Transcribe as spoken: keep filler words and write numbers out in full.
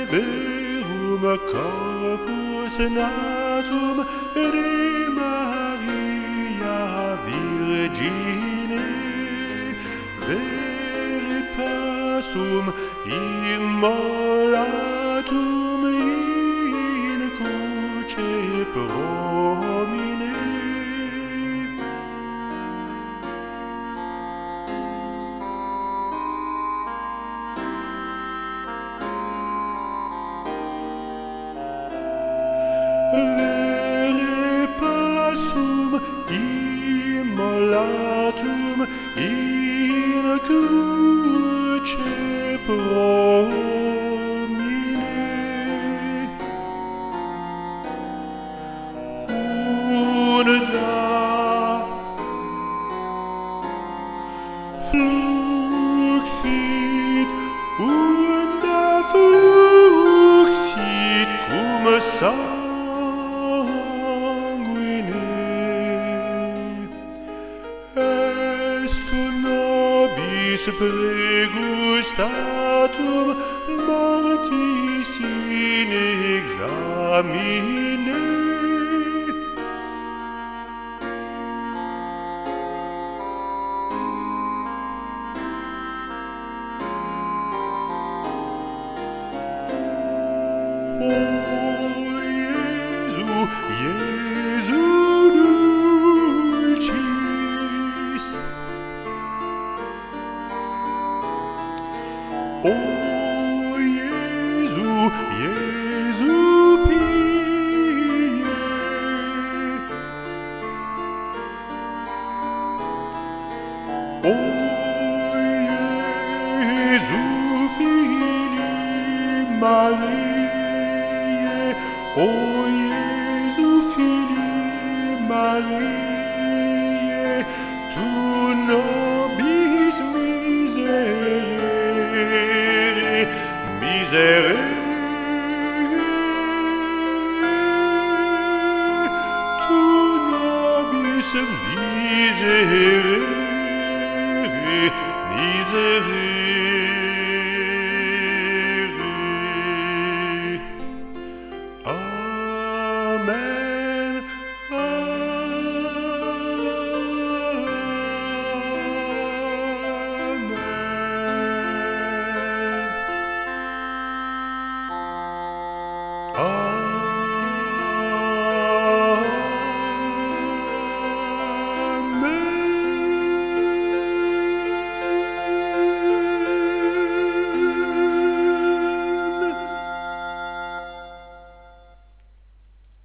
verum corpus natum de Maria Virgine, vere passum immolatum in cruce promine. Vere passum immolatum in cruce promine. Unde fluxit, unde fluxit cum sanguine, est nobis pregustatum mortis in examine. O Iesu, Iesu dulcis, O Iesu, Iesu pie, O Iesu Filii Mariae, O Iesu Filii Mariae, tu nobis miserere, miserere, tu nobis miserere, miserere.